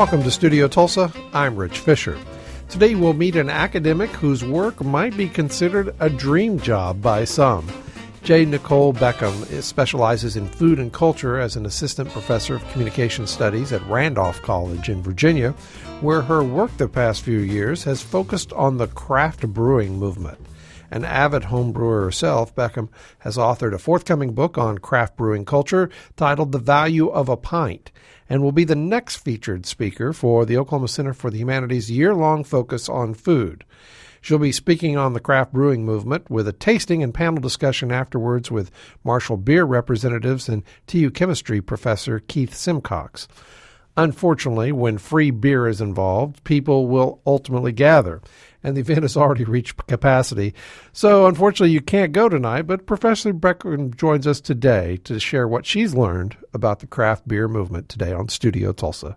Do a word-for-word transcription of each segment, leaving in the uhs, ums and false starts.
Welcome to Studio Tulsa. I'm Rich Fisher. Today we'll meet an academic whose work might be considered a dream job by some. J. Nicole Beckham specializes in food and culture as an assistant professor of communication studies at Randolph College in Virginia, where her work the past few years has focused on the craft brewing movement. An avid home brewer herself, Beckham has authored a forthcoming book on craft brewing culture titled The Value of a Pint, and will be the next featured speaker for the Oklahoma Center for the Humanities' year-long focus on food. She'll be speaking on the craft brewing movement with a tasting and panel discussion afterwards with Marshall Beer representatives and T U chemistry professor Keith Simcox. Unfortunately, when free beer is involved, people will ultimately gather, and the event has already reached capacity. So, unfortunately, you can't go tonight, but Professor Beckham joins us today to share what she's learned about the craft beer movement today on Studio Tulsa.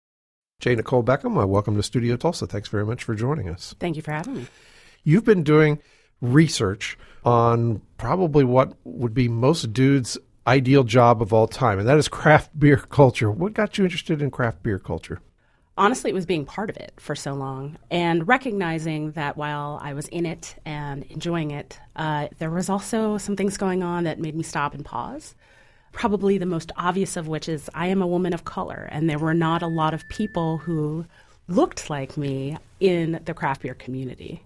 J. Nicole Beckham, uh, welcome to Studio Tulsa. Thanks very much for joining us. Thank you for having me. You've been doing research on probably what would be most dudes' ideal job of all time, and that is craft beer culture. What got you interested in craft beer culture? Honestly, it was being part of it for so long and recognizing that while I was in it and enjoying it, uh, there was also some things going on that made me stop and pause. Probably the most obvious of which is I am a woman of color, and there were not a lot of people who looked like me in the craft beer community.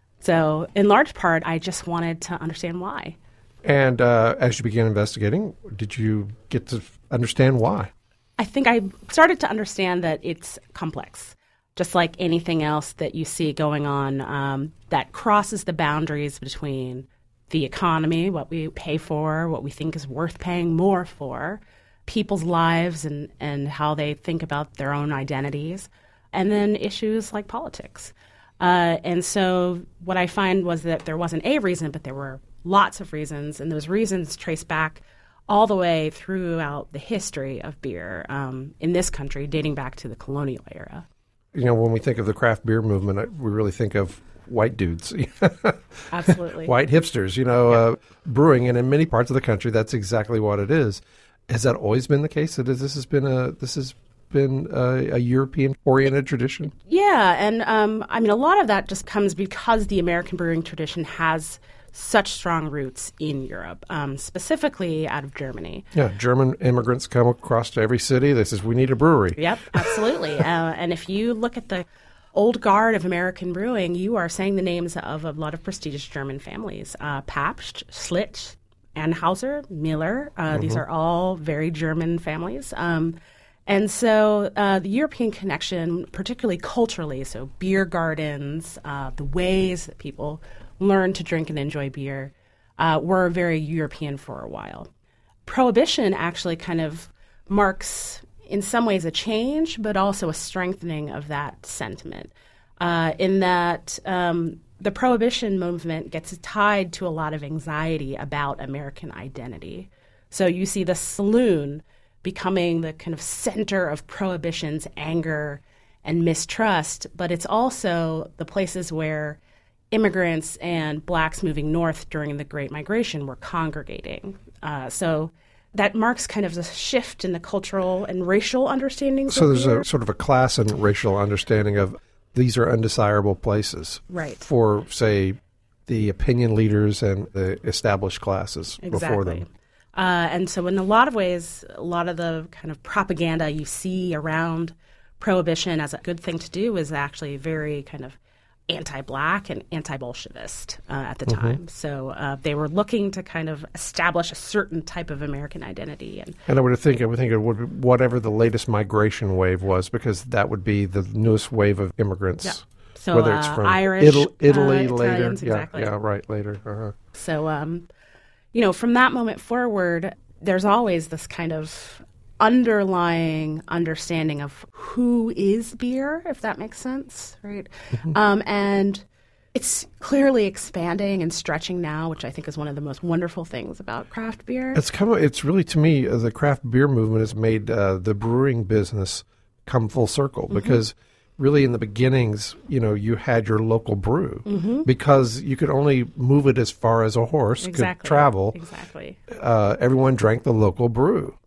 So in large part, I just wanted to understand why. And uh, as you began investigating, did you get to understand why? I think I started to understand that it's complex, just like anything else that you see going on um, that crosses the boundaries between the economy, what we pay for, what we think is worth paying more for, people's lives and, and how they think about their own identities, and then issues like politics. Uh, and so what I find was that there wasn't a reason, but there were lots of reasons, and those reasons trace back all the way throughout the history of beer um, in this country, dating back to the colonial era. You know, when we think of the craft beer movement, we really think of white dudes. Absolutely. White hipsters, you know, yeah. uh, brewing. And in many parts of the country, that's exactly what it is. Has that always been the case? That this has been a this has been a, a European-oriented tradition? Yeah, and um, I mean, a lot of that just comes because the American brewing tradition has such strong roots in Europe, um, specifically out of Germany. Yeah, German immigrants come across to every city. They says, we need a brewery. Yep, absolutely. uh, and if you look at the old guard of American brewing, you are saying the names of a lot of prestigious German families. Uh, Pabst, Schlitz, Anheuser, Miller. Uh, mm-hmm. These are all very German families. Um, and so uh, the European connection, particularly culturally, so beer gardens, uh, the ways that people learn to drink and enjoy beer, uh, were very European for a while. Prohibition actually kind of marks, in some ways, a change, but also a strengthening of that sentiment, uh, in that um, the Prohibition movement gets tied to a lot of anxiety about American identity. So you see the saloon becoming the kind of center of Prohibition's anger and mistrust, but it's also the places where immigrants and blacks moving north during the Great Migration were congregating. Uh, so that marks kind of a shift in the cultural and racial understandings. So there's beer. a sort of a class and racial understanding of these are undesirable places, right, for, say, the opinion leaders and the established classes exactly. before them. Uh, and so in a lot of ways, a lot of the kind of propaganda you see around Prohibition as a good thing to do is actually very kind of anti-black and anti-Bolshevist uh, at the mm-hmm. time. So uh, they were looking to kind of establish a certain type of American identity. And, and I would think, I would think it would be whatever the latest migration wave was, because that would be the newest wave of immigrants. Yeah. So whether it's uh, from Irish, Ital- Italy uh, later. Italians, yeah, exactly. yeah, right, later. Uh-huh. So, um, you know, from that moment forward, there's always this kind of underlying understanding of who is beer, if that makes sense, right? Mm-hmm. Um, and it's clearly expanding and stretching now, which I think is one of the most wonderful things about craft beer. It's come. It's really, to me, uh, the craft beer movement has made uh, the brewing business come full circle, mm-hmm. because really in the beginnings, you know, you had your local brew mm-hmm. because you could only move it as far as a horse exactly. could travel. Exactly. Uh, everyone drank the local brew.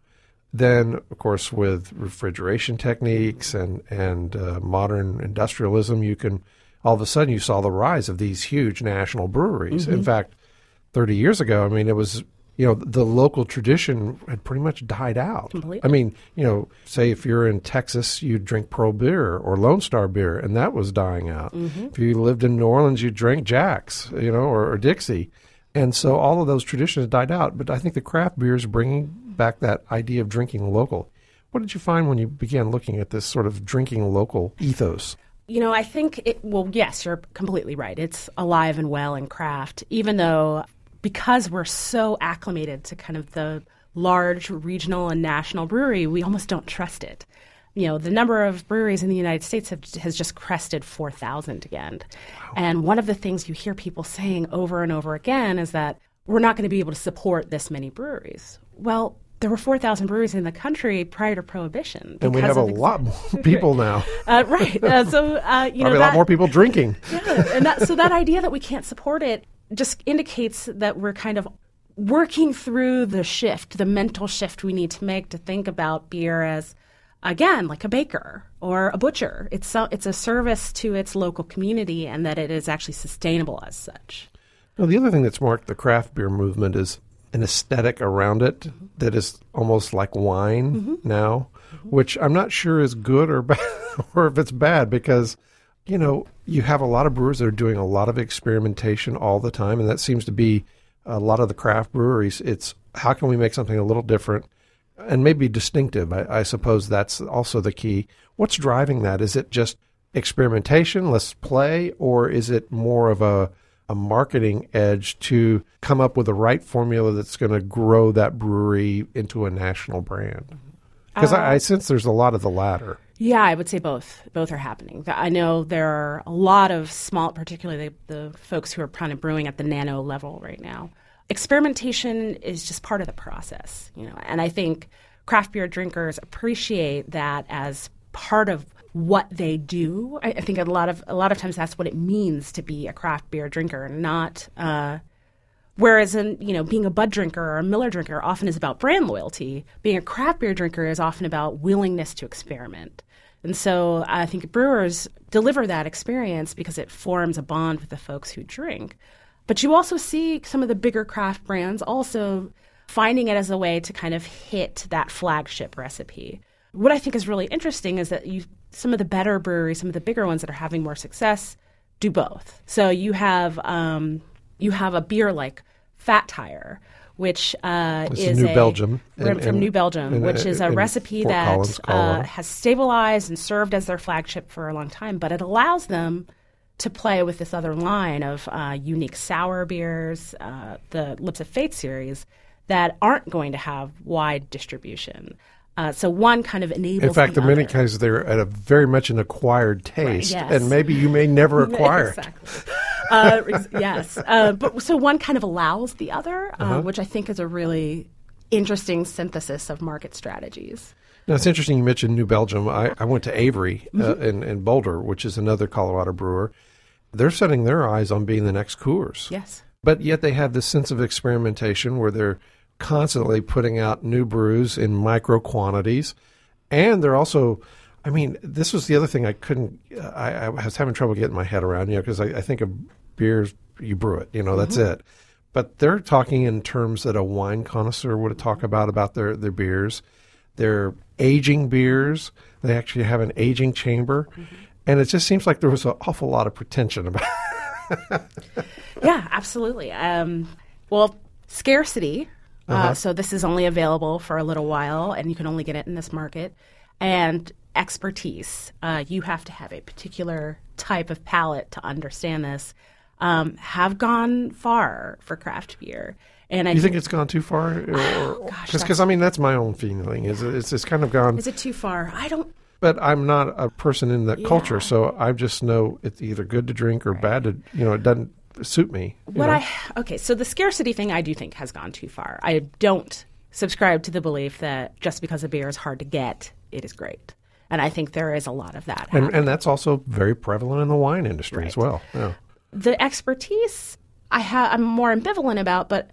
Then, of course, with refrigeration techniques and, and uh, modern industrialism, you can, all of a sudden you saw the rise of these huge national breweries. Mm-hmm. In fact, thirty years ago, I mean, it was, you know, the local tradition had pretty much died out. Completely. I mean, you know, say if you're in Texas, you'd drink Pearl beer or Lone Star beer, and that was dying out. Mm-hmm. If you lived in New Orleans, you drank Jack's, you know, or, or Dixie. And so all of those traditions died out. But I think the craft beer is bringing back that idea of drinking local. What did you find when you began looking at this sort of drinking local ethos? You know, I think, it, well, yes, you're completely right. It's alive and well in craft, even though because we're so acclimated to kind of the large regional and national brewery, we almost don't trust it. You know, the number of breweries in the United States have, has just crested four thousand again. Wow. And one of the things you hear people saying over and over again is that we're not going to be able to support this many breweries. Well, there were four thousand breweries in the country prior to Prohibition. And we have a ex- lot more people now. uh, right. Uh, so, uh, you Probably know, a that, lot more people drinking. Yeah. And that, so that idea that we can't support it just indicates that we're kind of working through the shift, the mental shift we need to make to think about beer as, again, like a baker or a butcher. It's so, it's a service to its local community, and that it is actually sustainable as such. Now, the other thing that's marked the craft beer movement is an aesthetic around it mm-hmm. that is almost like wine mm-hmm. now, mm-hmm. which I'm not sure is good or bad, or if it's bad, because, you know, you have a lot of brewers that are doing a lot of experimentation all the time, and that seems to be a lot of the craft breweries. It's how can we make something a little different and maybe distinctive? I, I suppose that's also the key. What's driving that? Is it just experimentation, let's play, or is it more of a, a marketing edge to come up with the right formula that's going to grow that brewery into a national brand? Because uh, I, I sense there's a lot of the latter. Yeah, I would say both. Both are happening. I know there are a lot of small, particularly the, the folks who are kind of brewing at the nano level right now. Experimentation is just part of the process, you know, and I think craft beer drinkers appreciate that as part of what they do. I, I think a lot of a lot of times that's what it means to be a craft beer drinker, not uh, whereas in you know being a Bud drinker or a Miller drinker often is about brand loyalty. Being a craft beer drinker is often about willingness to experiment. And so I think brewers deliver that experience because it forms a bond with the folks who drink. But you also see some of the bigger craft brands also finding it as a way to kind of hit that flagship recipe. What I think is really interesting is that you, some of the better breweries, some of the bigger ones that are having more success, do both. So you have um, you have a beer like Fat Tire, which uh, is New a, Belgium. from in, in, New Belgium, in, which is a recipe Fort that Collins, uh, has stabilized and served as their flagship for a long time, but it allows them to play with this other line of uh, unique sour beers, uh, the Lips of Fate series, that aren't going to have wide distribution. Uh, so one kind of enables In fact, the in many other. cases, they're at a very much an acquired taste, Right, yes. and maybe you may never acquire exactly. uh, ex- yes. Uh, but so one kind of allows the other, uh, Uh-huh. which I think is a really interesting synthesis of market strategies. Now, it's interesting you mentioned New Belgium. I, I went to Avery uh, Mm-hmm. in, in Boulder, which is another Colorado brewer. They're setting their eyes on being the next Coors. Yes. But yet they have this sense of experimentation where they're constantly putting out new brews in micro quantities. And they're also, I mean, this was the other thing I couldn't, I, I was having trouble getting my head around, you know, because I, I think of beers, you brew it, you know, that's Mm-hmm. it. But they're talking in terms that a wine connoisseur would talk about, about their, their beers. They're aging beers. They actually have an aging chamber. Mm-hmm. And it just seems like there was an awful lot of pretension about it. Yeah, absolutely. Um, well, scarcity. Uh-huh. Uh, so this is only available for a little while, and you can only get it in this market. And expertise. Uh, you have to have a particular type of palate to understand this. Um, have gone far for craft beer. And I you think it's gone too far? Because, I mean, that's my own feeling. Is it's, it's kind of gone. Is it too far? I don't. But I'm not a person in that Yeah. culture, so I just know it's either good to drink or Right. bad to, you know, it doesn't suit me. What know? I okay, so the scarcity thing I do think has gone too far. I don't subscribe to the belief that just because a beer is hard to get, it is great. And I think there is a lot of that. And, happening. and that's also very prevalent in the wine industry Right. as well. Yeah. The expertise I ha- I'm more ambivalent about, but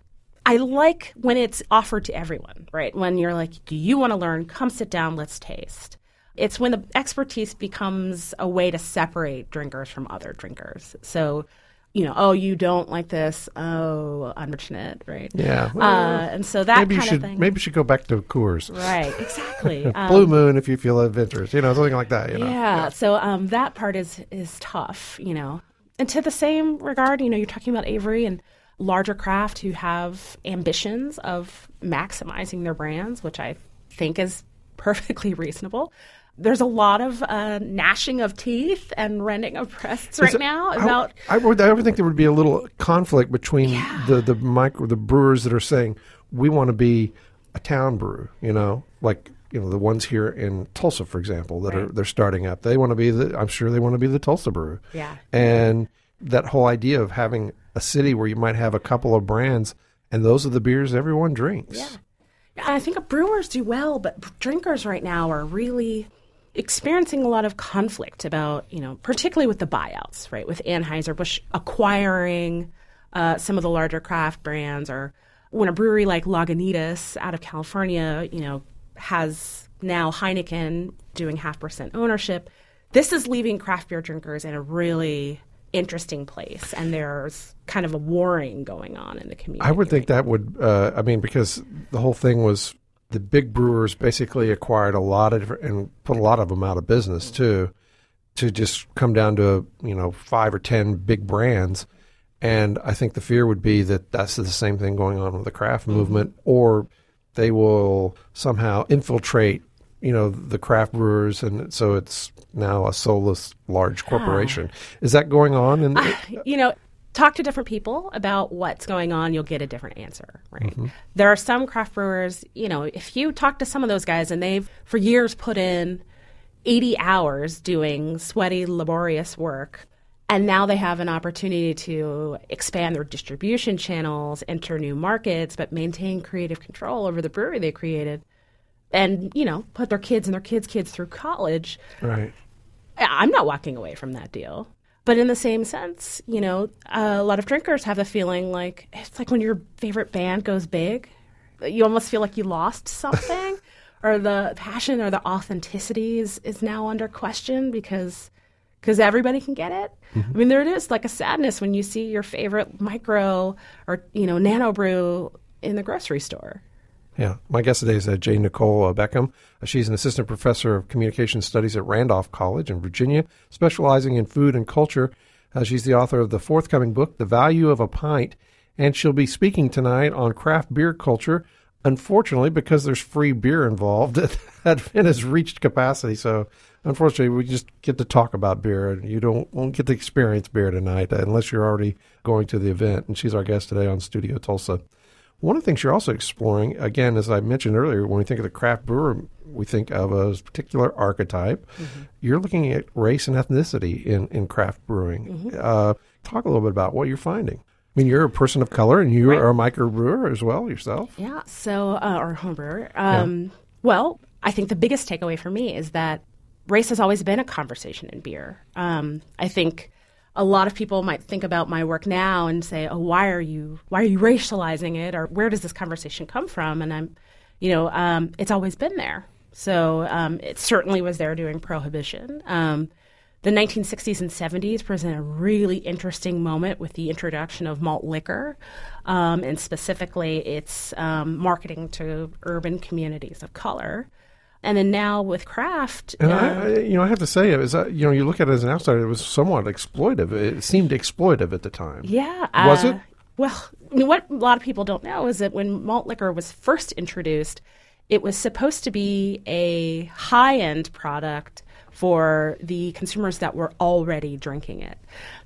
I like when it's offered to everyone, right? When you're like, do you want to learn? Come sit down, let's taste. It's when the expertise becomes a way to separate drinkers from other drinkers. So, you know, oh, you don't like this. Oh, unfortunate, right? Yeah. Uh, and so that maybe kind you should, of thing. Maybe you should go back to Coors. Right, exactly. Blue um, Moon if you feel adventurous, you know, something like that. You know? Yeah, yeah. so um, that part is is tough, you know. And to the same regard, you know, you're talking about Avery and larger craft who have ambitions of maximizing their brands, which I think is perfectly reasonable. There's a lot of uh, gnashing of teeth and rending of breasts right it, now about. I, I would. I would think there would be a little conflict between Yeah. the the micro the brewers that are saying we want to be a town brew. You know, like you know the ones here in Tulsa, for example, that Right. are they're starting up. They want to be the. I'm sure they want to be the Tulsa brew. Yeah. And that whole idea of having a city where you might have a couple of brands, and those are the beers everyone drinks. Yeah. I think brewers do well, but drinkers right now are really experiencing a lot of conflict about, you know, particularly with the buyouts, right? With Anheuser-Busch acquiring uh, some of the larger craft brands, or when a brewery like Lagunitas out of California, you know, has now Heineken doing half percent ownership. This is leaving craft beer drinkers in a really interesting place, and there's kind of a warring going on in the community. I would think right that would, uh, I mean, because the whole thing was the big brewers basically acquired a lot of different, and put a lot of them out of business too, to just come down to, you know, five or ten big brands. And I think the fear would be that that's the same thing going on with the craft Mm-hmm. movement, or they will somehow infiltrate, you know, the craft brewers, and so it's now a soulless large corporation. Is that going on? In the, you know, talk to different people about what's going on, you'll get a different answer, right? Mm-hmm. There are some craft brewers, you know, if you talk to some of those guys and they've for years put in eighty hours doing sweaty, laborious work, and now they have an opportunity to expand their distribution channels, enter new markets, but maintain creative control over the brewery they created, and, you know, put their kids and their kids' kids through college. right. I- I'm not walking away from that deal. But in the same sense, you know, uh, a lot of drinkers have the feeling like it's like when your favorite band goes big, you almost feel like you lost something, or the passion or the authenticity is, is now under question because because everybody can get it. Mm-hmm. I mean, there it is, like a sadness when you see your favorite micro or, you know, nano brew in the grocery store. Yeah. My guest today is uh, J. Nicole uh, Beckham. Uh, she's an assistant professor of communication studies at Randolph College in Virginia, specializing in food and culture. Uh, she's the author of the forthcoming book, The Value of a Pint, and she'll be speaking tonight on craft beer culture. Unfortunately, because there's free beer involved, that event has reached capacity. So, unfortunately, we just get to talk about beer, and you don't won't get to experience beer tonight uh, unless you're already going to the event. And she's our guest today on Studio Tulsa. One of the things you're also exploring, again, as I mentioned earlier, when we think of the craft brewer, we think of a particular archetype. Mm-hmm. You're looking at race and ethnicity in, in craft brewing. Mm-hmm. Uh, talk a little bit about what you're finding. I mean, you're a person of color, and you right. are a microbrewer as well yourself. Yeah, so, uh, or home brewer. Um, yeah. Well, I think the biggest takeaway for me is that race has always been a conversation in beer. Um, I think a lot of people might think about my work now and say, "Oh, why are you why are you racializing it?" Or where does this conversation come from? And I'm, you know, um, it's always been there. So um, it certainly was there during Prohibition. Um, the nineteen sixties and seventies present a really interesting moment with the introduction of malt liquor, um, and specifically its um, marketing to urban communities of color. And then now with craft, and uh, I, I, you know, I have to say, it was, uh, you know, you look at it as an outsider, it was somewhat exploitive. It seemed exploitive at the time. Yeah, was uh, it? Well, I mean, what a lot of people don't know is that when malt liquor was first introduced, it was supposed to be a high-end product for the consumers that were already drinking it.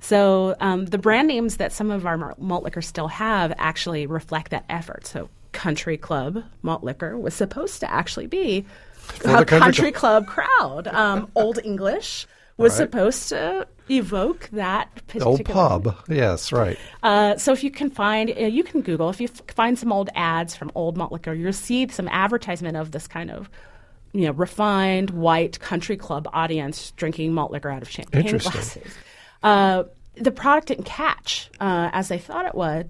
So um, the brand names that some of our malt liquors still have actually reflect that effort. So Country Club malt liquor was supposed to actually be For a the country, country club crowd. Um, Old English was right. supposed to evoke that particular... Old pub, yes, right. Uh, so if you can find, uh, you can Google, if you f- find some old ads from old malt liquor, you'll see some advertisement of this kind of, you know, refined, white country club audience drinking malt liquor out of champagne glasses. Uh, the product didn't catch uh, as they thought it would.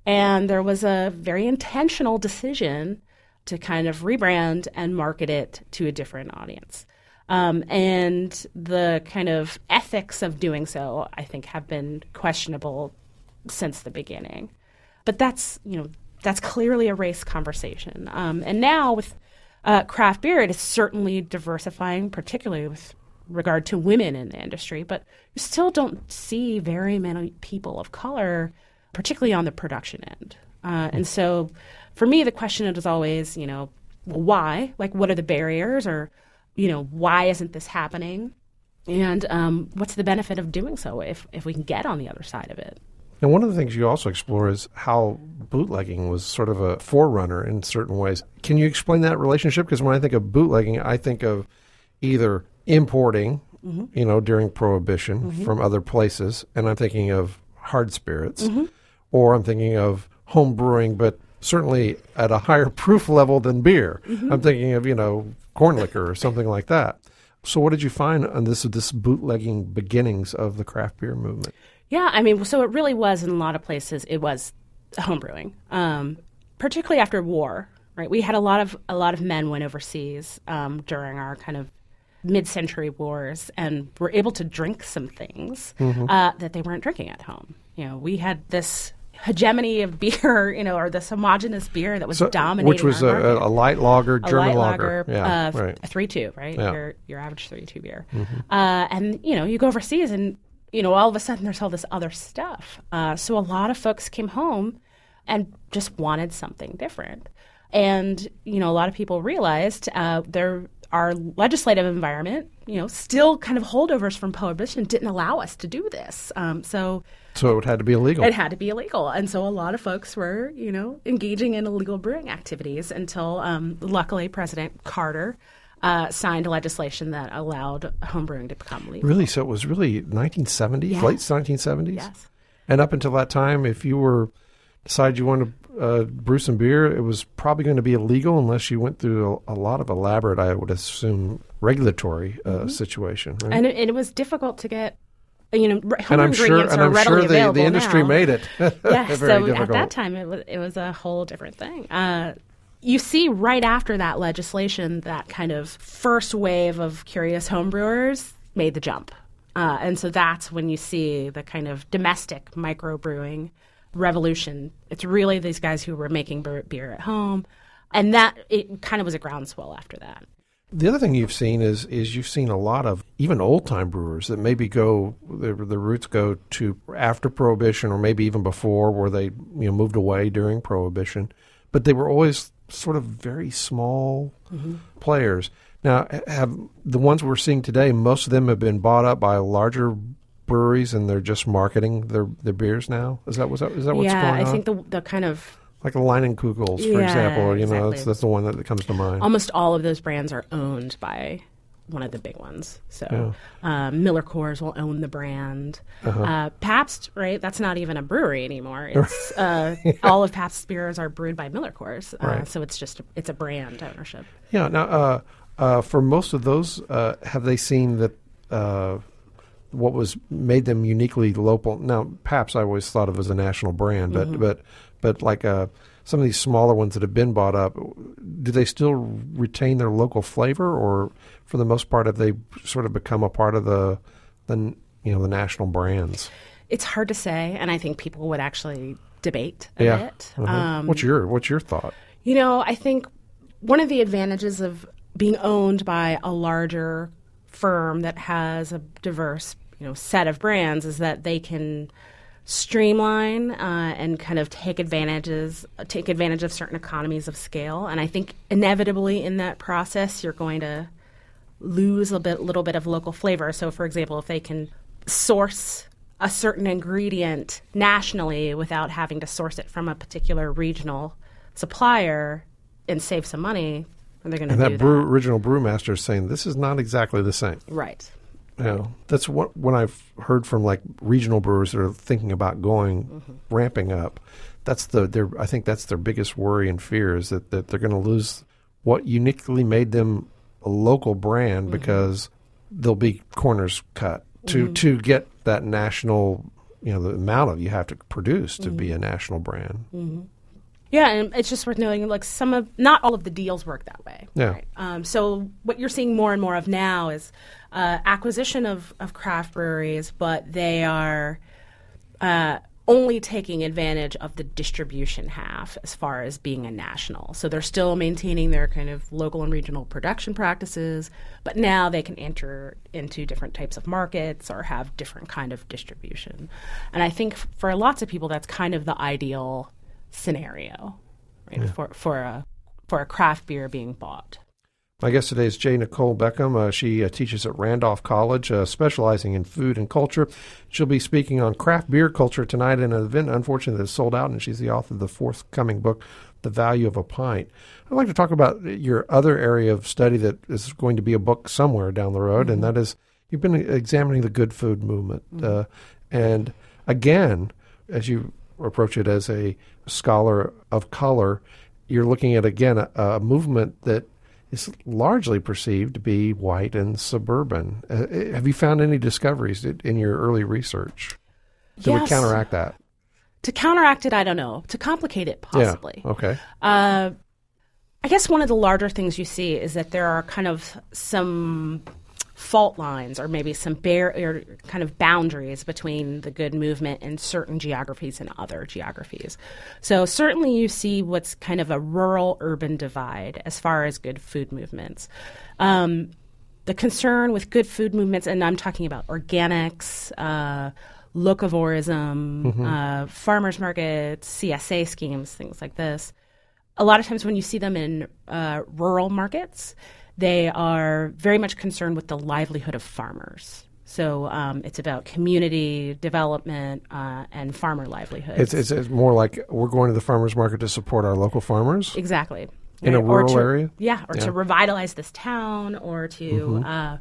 And there was a very intentional decision to kind of rebrand and market it to a different audience. Um, and the kind of ethics of doing so, I think, have been questionable since the beginning. But that's, you know, that's clearly a race conversation. Um, and now with uh, craft beer, it is certainly diversifying, particularly with regard to women in the industry. But you still don't see very many people of color, particularly on the production end. Uh, and so for me, the question is always, you know, well, why? Like, what are the barriers? Or, you know, why isn't this happening? And um, what's the benefit of doing so if, if we can get on the other side of it? And one of the things you also explore is how bootlegging was sort of a forerunner in certain ways. Can you explain that relationship? Because when I think of bootlegging, I think of either importing, mm-hmm. you know, during Prohibition mm-hmm. from other places, and I'm thinking of hard spirits, mm-hmm. or I'm thinking of home brewing, but certainly at a higher proof level than beer. Mm-hmm. I'm thinking of, you know, corn liquor or something like that. So what did you find on this this bootlegging beginnings of the craft beer movement? Yeah, I mean, so it really was in a lot of places, it was home brewing, um, particularly after war, right? We had a lot of a lot of men went overseas um, during our kind of mid-century wars and were able to drink some things mm-hmm. uh, that they weren't drinking at home. You know, we had this hegemony of beer, you know, or this homogenous beer that was so, dominating which was our a, a light lager, a German light lager, lager yeah, uh, right. a three two, right? Yeah. Your your average three two beer, mm-hmm. uh, and you know, you go overseas and you know, all of a sudden there's all this other stuff. Uh, so a lot of folks came home and just wanted something different, and you know, a lot of people realized uh, there. Our legislative environment, you know, still kind of holdovers from Prohibition didn't allow us to do this. Um, so, so it had to be illegal. It had to be illegal, and so a lot of folks were, you know, engaging in illegal brewing activities until, um, luckily, President Carter uh, signed legislation that allowed homebrewing to become legal. Really? So it was really nineteen seventies, yes. late nineteen seventies. Yes. And up until that time, if you were decided you wanted to uh, brew some beer, it was probably going to be illegal unless you went through a, a lot of elaborate, I would assume, regulatory uh, mm-hmm. situation. Right? And it, it was difficult to get, you know, home and I'm ingredients sure, and are I'm readily sure the, available the industry now. made it. Yeah, very so difficult. At that time it was it was a whole different thing. Uh, you see, right after that legislation, that kind of first wave of curious homebrewers made the jump. Uh, and so that's when you see the kind of domestic microbrewing revolution. It's really these guys who were making beer at home. And that it kind of was a groundswell after that. The other thing you've seen is is you've seen a lot of even old-time brewers that maybe go, their, their roots go to after Prohibition or maybe even before, where they you know moved away during Prohibition. But they were always sort of very small mm-hmm. players. Now, have the ones we're seeing today, most of them have been bought up by larger breweries, and they're just marketing their, their beers now? Is that, was that, is that what's yeah, going on? Yeah, I think the the kind of... Like the Leinenkugels, for yeah, example. You exactly. know, that's, that's the one that, that comes to mind. Almost all of those brands are owned by one of the big ones. So yeah. um, Miller Coors will own the brand. Uh-huh. Uh, Pabst, right? That's not even a brewery anymore. It's uh, yeah. all of Pabst's beers are brewed by Miller Coors. Uh, right. So it's just a, it's a brand ownership. Yeah. Now, uh, uh, for most of those, uh, have they seen that uh, what was made them uniquely local? Now, Pabst I always thought of as a national brand, but mm-hmm. but but like uh, some of these smaller ones that have been bought up, do they still retain their local flavor, or for the most part have they sort of become a part of the the you know the national brands? It's hard to say, and I think people would actually debate a yeah. bit. Uh-huh. Um, what's your what's your thought? You know, I think one of the advantages of being owned by a larger firm that has a diverse, you know, set of brands is that they can streamline uh, and kind of take advantages, take advantage of certain economies of scale. And I think inevitably in that process, you're going to lose a bit, little bit of local flavor. So, for example, if they can source a certain ingredient nationally without having to source it from a particular regional supplier and save some money, they're going to do that. And that brew, that. original brewmaster is saying this is not exactly the same. Right. Yeah, that's what when I've heard from like regional brewers that are thinking about going, mm-hmm. ramping up. That's the their I think that's their biggest worry and fear is that, that they're going to lose what uniquely made them a local brand mm-hmm. because there'll be corners cut to mm-hmm. to get that national you know, the amount of you have to produce to mm-hmm. be a national brand. Mm-hmm. Yeah, and it's just worth noting, like, some of, not all of the deals work that way. Yeah. Right? Um, so what you're seeing more and more of now is uh, acquisition of, of craft breweries, but they are uh, only taking advantage of the distribution half as far as being a national. So they're still maintaining their kind of local and regional production practices, but now they can enter into different types of markets or have different kind of distribution. And I think f- for lots of people, that's kind of the ideal scenario, right, yeah. for for a for a craft beer being bought. My guest today is J. Nicole Beckham. Uh, she uh, teaches at Randolph College, uh, specializing in food and culture. She'll be speaking on craft beer culture tonight in an event, unfortunately, that's sold out, and she's the author of the forthcoming book, The Value of a Pint. I'd like to talk about your other area of study that is going to be a book somewhere down the road, mm-hmm. and that is you've been examining the good food movement. Mm-hmm. Uh, and again, as you approach it as a scholar of color, you're looking at, again, a, a movement that is largely perceived to be white and suburban. Uh, have you found any discoveries in your early research that yes. would counteract that? To counteract it, I don't know. To complicate it, possibly. Yeah. Okay. Uh, I guess one of the larger things you see is that there are kind of some fault lines or maybe some bar- or kind of boundaries between the good movement in certain geographies and other geographies. So certainly you see what's kind of a rural-urban divide as far as good food movements. Um, the concern with good food movements, and I'm talking about organics, uh, locavorism, mm-hmm. uh, farmers markets, C S A schemes, things like this. A lot of times when you see them in uh, rural markets, they are very much concerned with the livelihood of farmers. So um, it's about community development uh, and farmer livelihoods. It's, it's it's more like we're going to the farmers market to support our local farmers? Exactly. In right? a rural to, area? Yeah, or yeah. to revitalize this town or to mm-hmm. uh,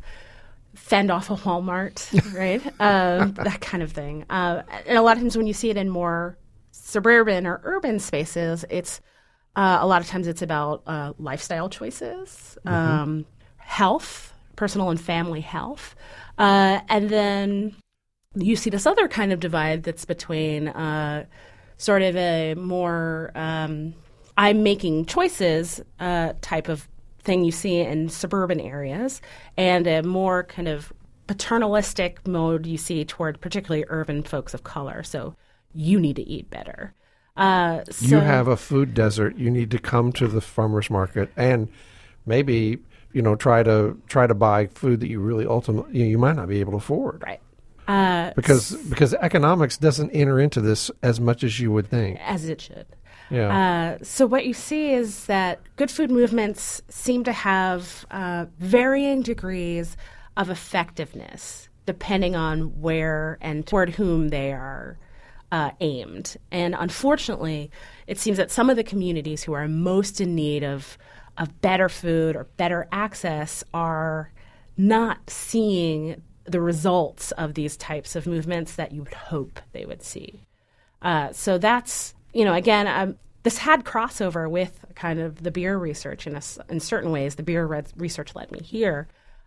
fend off a Walmart, right? uh, that kind of thing. Uh, and a lot of times when you see it in more suburban or urban spaces, it's Uh, a lot of times it's about uh, lifestyle choices, mm-hmm. um, health, personal and family health. Uh, and then you see this other kind of divide that's between uh, sort of a more um, I'm making choices uh, type of thing you see in suburban areas and a more kind of paternalistic mode you see toward particularly urban folks of color. So you need to eat better. Uh, so, you have a food desert. You need to come to the farmer's market and maybe, you know, try to try to buy food that you really ultimately you, know, you might not be able to afford. Right. Uh, because because economics doesn't enter into this as much as you would think. As it should. Yeah. Uh, so what you see is that good food movements seem to have uh, varying degrees of effectiveness depending on where and toward whom they are Uh, aimed. And unfortunately, it seems that some of the communities who are most in need of of better food or better access are not seeing the results of these types of movements that you would hope they would see. Uh, so that's, you know, again, um, this had crossover with kind of the beer research in, a, in certain ways. The beer re- research led me here.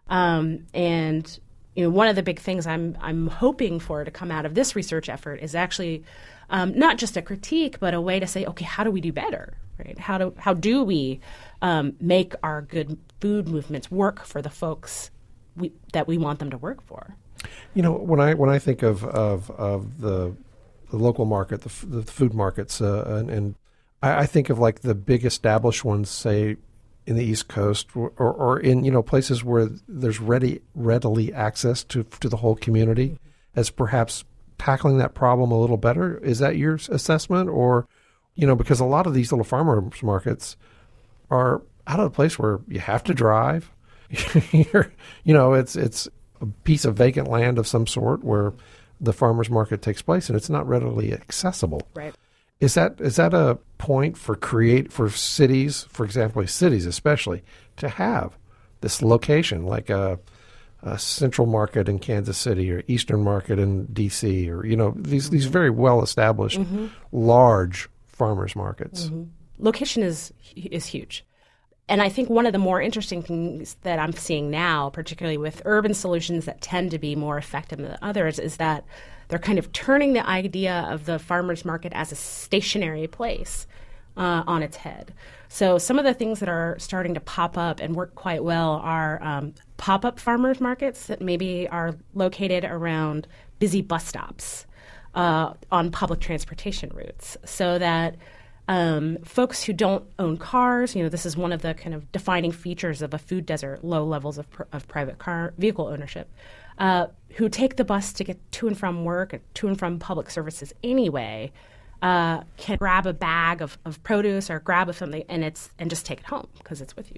Um, and You know, one of the big things I'm I'm hoping for to come out of this research effort is actually um, not just a critique, but a way to say, okay, how do we do better? Right? How do how do we um, make our good food movements work for the folks we, that we want them to work for? You know, when I when I think of of, of the the local market, the, f- the food markets, uh, and, and I, I think of like the big established ones, say, in the East Coast, or, or, or in you know places where there's ready readily access to to the whole community, as perhaps tackling that problem a little better. Is that your assessment, or you know because a lot of these little farmers markets are out of a place where you have to drive. You're, you know, it's it's a piece of vacant land of some sort where the farmers market takes place, and it's not readily accessible. Right. Is that is that a point for create for cities, for example, cities especially, to have this location like a, a Central Market in Kansas City or Eastern Market in D C or you know these these very well established mm-hmm. large farmers markets? Mm-hmm. Location is is huge. And I think one of the more interesting things that I'm seeing now, particularly with urban solutions that tend to be more effective than others, is that they're kind of turning the idea of the farmer's market as a stationary place uh, on its head. So some of the things that are starting to pop up and work quite well are um, pop-up farmers markets that maybe are located around busy bus stops uh, on public transportation routes, so that Um, folks who don't own cars, you know, this is one of the kind of defining features of a food desert, low levels of, pr- of private car vehicle ownership, uh, who take the bus to get to and from work, to and from public services anyway, uh, can grab a bag of, of produce or grab a something and it's and just take it home because it's with you.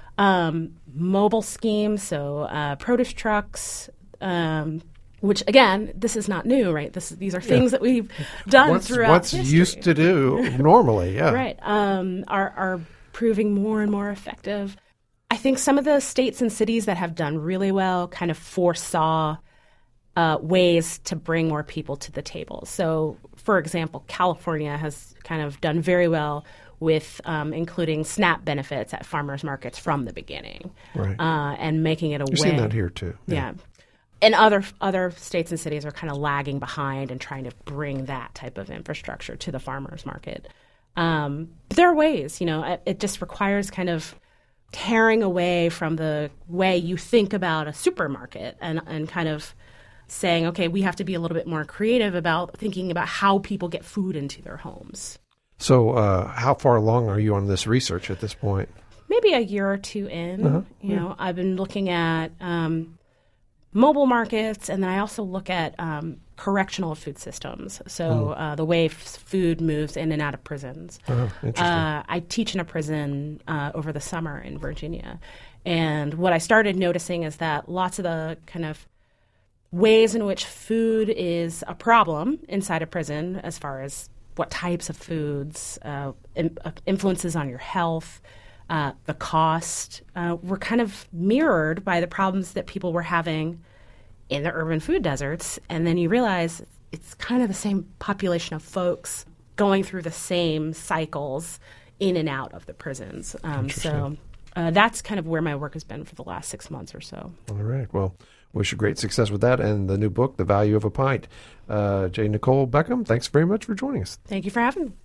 Um, mobile schemes, so uh, produce trucks. Um, Which, again, this is not new, right? This, these are things yeah. that we've done what's, throughout what's history. used to do normally, yeah. Right. Um, are, are proving more and more effective. I think some of the states and cities that have done really well kind of foresaw uh, ways to bring more people to the table. So, for example, California has kind of done very well with um, including SNAP benefits at farmers markets from the beginning, right. uh, and making it a You've way. seen that here, too. Yeah. yeah. And other other states and cities are kind of lagging behind and trying to bring that type of infrastructure to the farmers market. Um, but there are ways, you know, it, it just requires kind of tearing away from the way you think about a supermarket and, and kind of saying, okay, we have to be a little bit more creative about thinking about how people get food into their homes. So uh, how far along are you on this research at this point? Maybe a year or two in. Uh-huh. You Yeah. know, I've been looking at um, mobile markets, and then I also look at um, correctional food systems, so Mm. uh, the way f- food moves in and out of prisons. Oh, interesting. Uh, I teach in a prison uh, over the summer in Virginia, and what I started noticing is that lots of the kind of ways in which food is a problem inside a prison, as far as what types of foods, uh, in, uh, influences on your health, Uh, the cost, uh, were kind of mirrored by the problems that people were having in the urban food deserts. And then you realize it's kind of the same population of folks going through the same cycles in and out of the prisons. Um, so uh, that's kind of where my work has been for the last six months or so. All right. Well, wish you great success with that and the new book, The Value of a Pint. Uh, J. Nicole Beckham, thanks very much for joining us. Thank you for having me.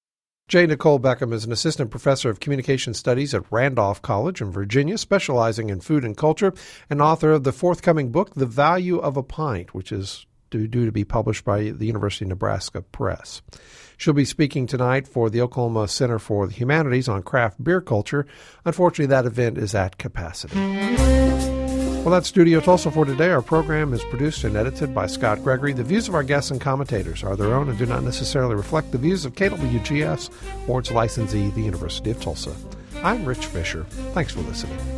J. Nicole Beckham is an assistant professor of communication studies at Randolph College in Virginia, specializing in food and culture, and author of the forthcoming book, The Value of a Pint, which is due, due to be published by the University of Nebraska Press. She'll be speaking tonight for the Oklahoma Center for the Humanities on craft beer culture. Unfortunately, that event is at capacity. Well, that's Studio Tulsa for today. Our program is produced and edited by Scott Gregory. The views of our guests and commentators are their own and do not necessarily reflect the views of K W G S or its licensee, the University of Tulsa. I'm Rich Fisher. Thanks for listening.